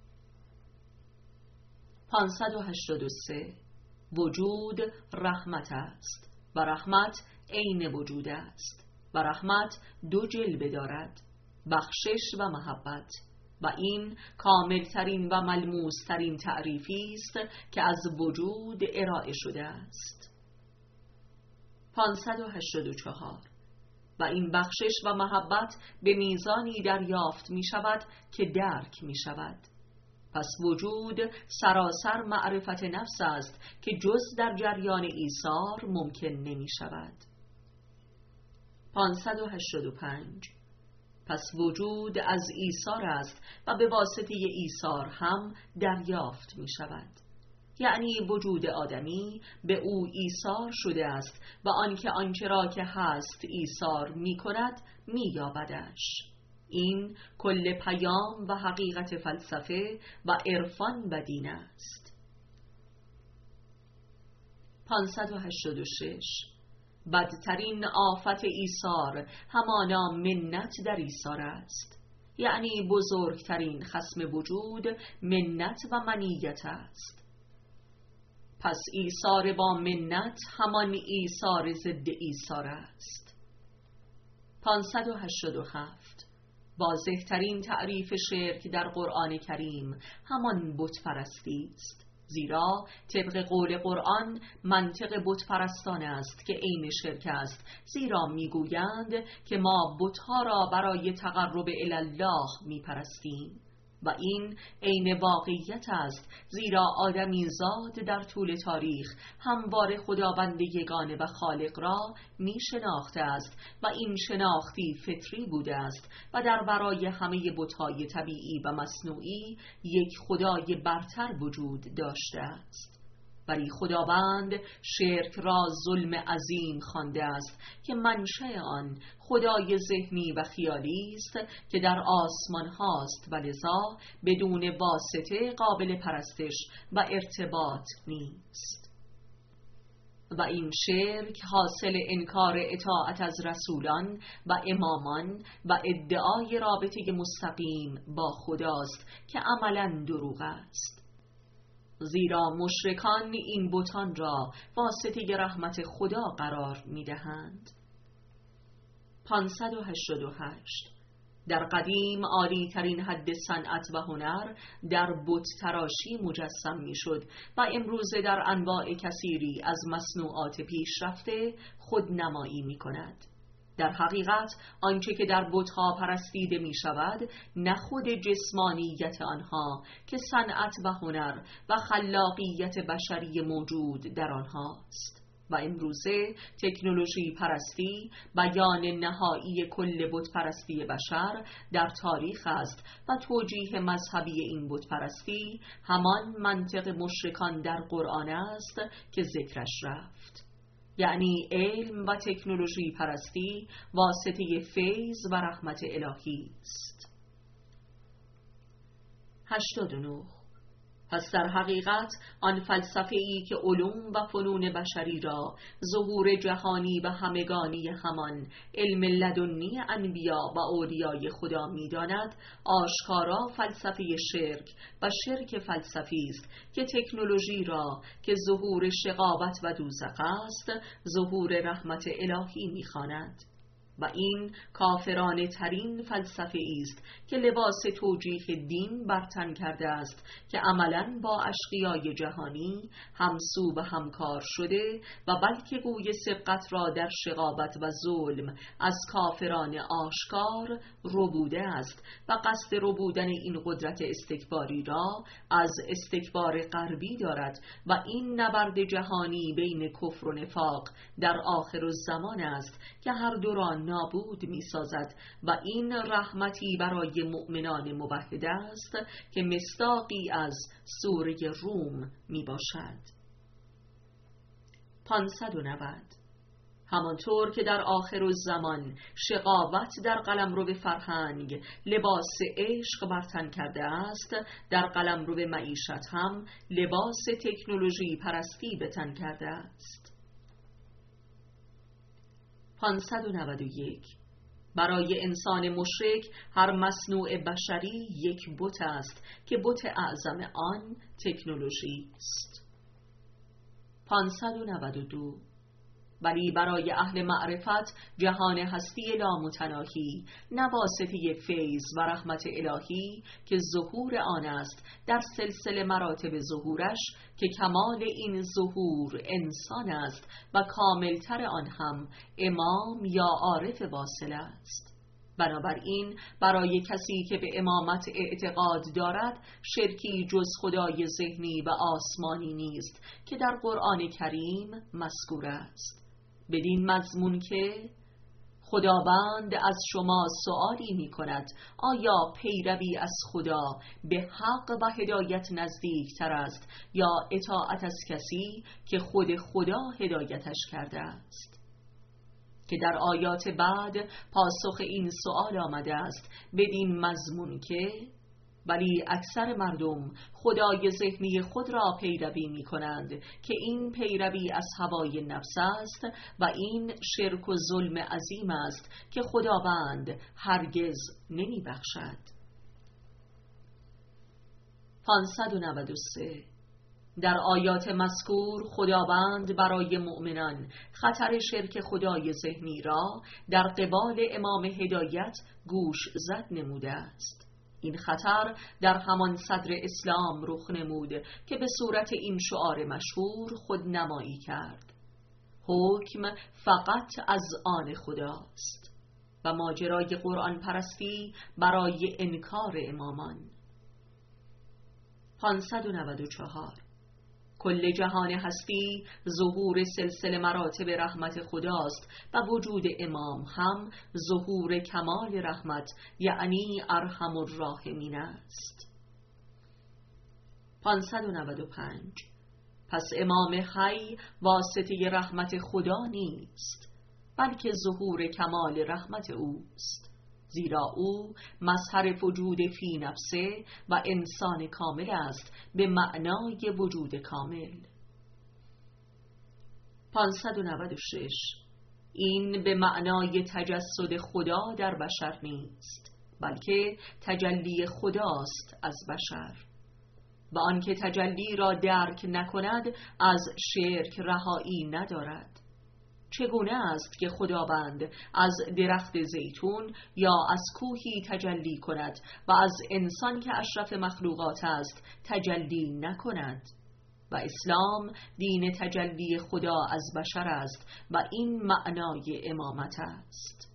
پانصد و هشتاد و سه. وجود رحمت است و رحمت عین وجود است و رحمت دو جلوه دارد، بخشش و محبت، و این کاملترین و ملموسترین تعریفی است که از وجود ارائه شده است. پانصد و هشتاد و چهار. و این بخشش و محبت به میزانی دریافت می شود که درک می شود. پس وجود سراسر معرفت نفس است که جز در جریان ایثار ممکن نمی شود. پانصد و هشتاد و پنج. پس وجود از ایثار است و به واسطه ایثار هم دریافت می شود. یعنی وجود آدمی به او ایثار شده است و آنکه آنچه را که هست ایثار می کند می یابدش. این کل پیام و حقیقت فلسفه و عرفان و دین است. پانصد و هشتاد و شش. بدترین آفت ایثار همانا منت در ایثار است. یعنی بزرگترین خصم وجود منت و منیت است. پس ایثار با منت همان ایثار ضد ایثار است. پانصد و هشتاد و هفت. واضح‌ترین تعریف شرک در قرآن کریم همان بت پرستی است. زیرا طبق قول قرآن منطق بت پرستان است که عین شرک است، زیرا میگویند که ما بت‌ها را برای تقرب الی الله میپرستیم و این عین واقعیت است، زیرا آدمی زاد در طول تاریخ همواره خداوند یگانه و خالق را می شناخته است و این شناختی فطری بوده است و در برای همه بت‌های طبیعی و مصنوعی یک خدای برتر وجود داشته است. ولی خداوند شرک را ظلم عظیم خوانده است که منشأ آن خدای ذهنی و خیالی است که در آسمان هاست و لذا بدون واسطه قابل پرستش و ارتباط نیست. و این شرک حاصل انکار اطاعت از رسولان و امامان و ادعای رابطه مستقیم با خداست که عملاً دروغ است. زیرا مشرکان این بتان را واسطه رحمت خدا قرار می دهند. پانصد و هشتاد و هشت. در قدیم عالی ترین حد صنعت و هنر در بت تراشی مجسم می شد و امروزه در انواع کثیری از مصنوعات پیشرفته خودنمایی می کند. در حقیقت آنچه که در بت‌ها پرستیده می شود نه خود جسمانیت آنها که صنعت و هنر و خلاقیت بشری موجود در آنهاست. و امروزه تکنولوژی پرستی بیان نهایی کل بت پرستی بشر در تاریخ است و توجیه مذهبی این بت پرستی همان منطق مشرکان در قرآن است که ذکرش رفت. یعنی علم و تکنولوژی پرستی واسطه فیض و رحمت الهی است. هشتاد و نه. پس در حقیقت آن فلسفه‌ای که علوم و فنون بشری را ظهور جهانی و همگانی همان علم لدنی انبیا و اولیای خدا می‌داند، آشکارا فلسفه شرک و شرک فلسفی است که تکنولوژی را که ظهور شقاوت و دوزخ است، ظهور رحمت الهی می‌خواند. و این کافرانه ترین فلسفه است که لباس توجیه دین بر تن کرده است که عملاً با اشقیای جهانی همسو و همکار شده و بلکه گوی سبقت را در شقاوت و ظلم از کافران آشکار ربوده است و قصد ربودن این قدرت استکباری را از استکبار غربی دارد و این نبرد جهانی بین کفر و نفاق در آخرالزمان است که هر دو را نابود می سازد و این رحمتی برای مؤمنان موحد است که مصداقی از سوره روم می باشد. پانصد و نود. همانطور که در آخرالزمان شقاوت در قلمرو فرهنگ لباس عشق بر تن کرده است، در قلمرو معیشت هم لباس تکنولوژی پرستی به تن کرده است. پانصد و نود و یک. برای انسان مشرک هر مصنوع بشری یک بت است که بت اعظم آن تکنولوژی است. پانصد و نود و دو. ولی برای اهل معرفت جهان هستی لامتناهی نواسطه فیض و رحمت الهی که ظهور آن است در سلسله مراتب ظهورش که کمال این ظهور انسان است و کاملتر آن هم امام یا عارف واصل است. بنابراین برای کسی که به امامت اعتقاد دارد شرکی جز خدای ذهنی و آسمانی نیست که در قرآن کریم مذکور است، بدین مضمون که خداوند از شما سؤالی می کند آیا پیروی از خدا به حق و هدایت نزدیک تر است یا اطاعت از کسی که خود خدا هدایتش کرده است؟ که در آیات بعد پاسخ این سؤال آمده است بدین مضمون که ولی اکثر مردم خدای ذهنی خود را پیروی می کنند که این پیروی از هوای نفس است و این شرک و ظلم عظیم است که خداوند هرگز نمی بخشد. پانصد و نود و سه. در آیات مذکور خداوند برای مؤمنان خطر شرک خدای ذهنی را در قبال امام هدایت گوش زد نموده است. این خطر در همان صدر اسلام رخ نمود که به صورت این شعار مشهور خود نمایی کرد: حکم فقط از آن خداست. و ماجرای قرآن پرستی برای انکار امامان. پانصد و نود و چهار. کل جهان هستی ظهور سلسله مراتب رحمت خداست و وجود امام هم ظهور کمال رحمت یعنی ارحم الراحمین است. پانصد و نود و پنج. پس امام حی واسطه رحمت خدا نیست بلکه ظهور کمال رحمت اوست، زیرا او مظهر وجود فی نفسه و انسان کامل است به معنای وجود کامل. پانصد و نود و شش. این به معنای تجسد خدا در بشر نیست بلکه تجلی خداست از بشر و آنکه تجلی را درک نکند از شرک رهایی ندارد. چگونه است که خداوند از درخت زیتون یا از کوهی تجلی کند و از انسان که اشرف مخلوقات است تجلی نکند؟ و اسلام دین تجلی خدا از بشر است و این معنای امامت است.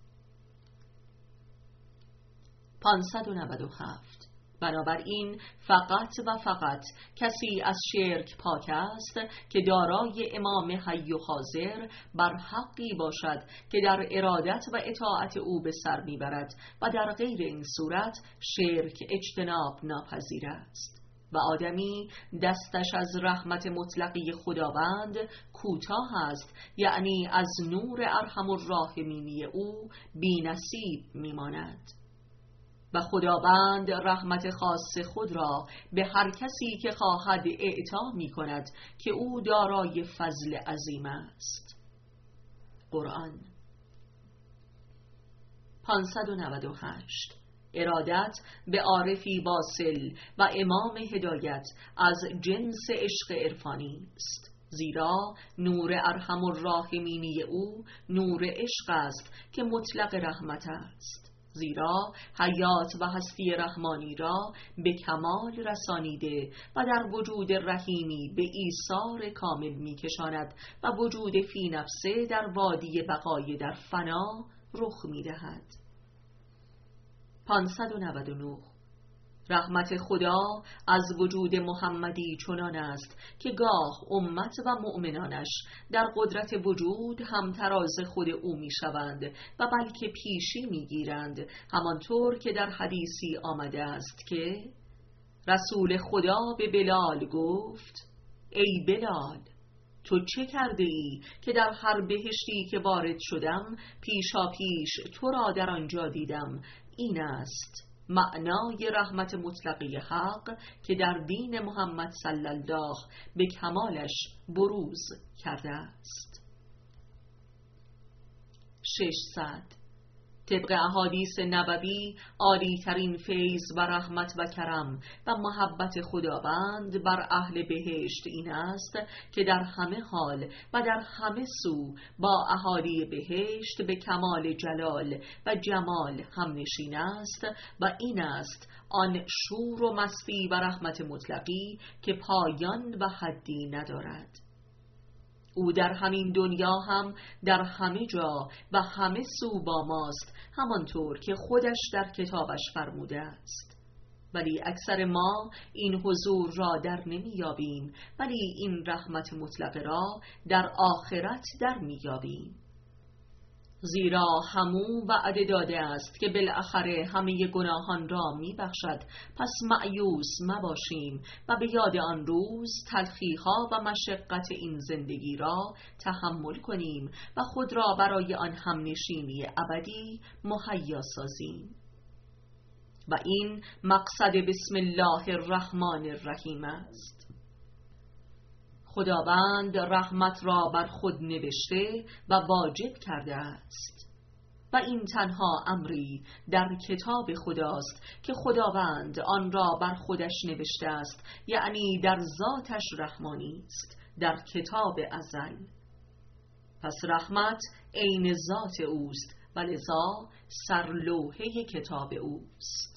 پانصد و نود و هفت. بنابراین فقط و فقط کسی از شرک پاک است که دارای امام حی و حاضر بر حقی باشد که در ارادت و اطاعت او به سر میبرد و در غیر این صورت شرک اجتناب ناپذیر است و آدمی دستش از رحمت مطلقی خداوند کوتاه است، یعنی از نور ارحم الراحمینی او بی نصیب میماند و خداوند رحمت خاص خود را به هر کسی که خواهد اعطا می کند که او دارای فضل عظیم است. قرآن. پانصد و نود و هشت. ارادت به عارفی واصل و امام هدایت از جنس عشق عرفانی است، زیرا نور ارحم الراحمینی او نور عشق است که مطلق رحمت است، زیرا حیات و هستی رحمانی را به کمال رسانیده و در وجود رحیمی به ایثار کامل می کشاند و وجود فی نفسه در وادی بقای در فنا رخ می دهد. پانصد و نود و نه. رحمت خدا از وجود محمدی چنان است که گاه امت و مؤمنانش در قدرت وجود همتراز خود او می شوند و بلکه پیشی می گیرند، همانطور که در حدیثی آمده است که رسول خدا به بلال گفت: ای بلال، تو چه کرده ای که در هر بهشتی که وارد شدم پیشا پیش تو را در آنجا دیدم؟ این است معنای رحمت مطلقی حق که در دین محمد صلی الله به کمالش بروز کرده است. ششصد. طبق احادیث نبوی عالی ترین فیض و رحمت و کرم و محبت خداوند بر اهل بهشت این است که در همه حال و در همه سو با اهالی بهشت به کمال جلال و جمال هم نشین است و این است آن شور و مستی و رحمت مطلقی که پایان و حدی ندارد. او در همین دنیا هم در همه جا و همه سو با ماست، همانطور که خودش در کتابش فرموده است. ولی اکثر ما این حضور را در نمی یابیم، ولی این رحمت مطلق را در آخرت در می یابیم. زیرا همو وعده داده است که بالاخره همه گناهان را می بخشد. پس مأیوس مباشیم و به یاد آن روز تلخیها و مشقت این زندگی را تحمل کنیم و خود را برای آن همنشینی ابدی مهیا سازیم. و این مقصد بسم الله الرحمن الرحیم است. خداوند رحمت را بر خود نوشته و واجب کرده است و این تنها امری در کتاب خداست که خداوند آن را بر خودش نوشته است، یعنی در ذاتش رحمانی است در کتاب ازل. پس رحمت عین ذات اوست و لذا سرلوحه کتاب اوست.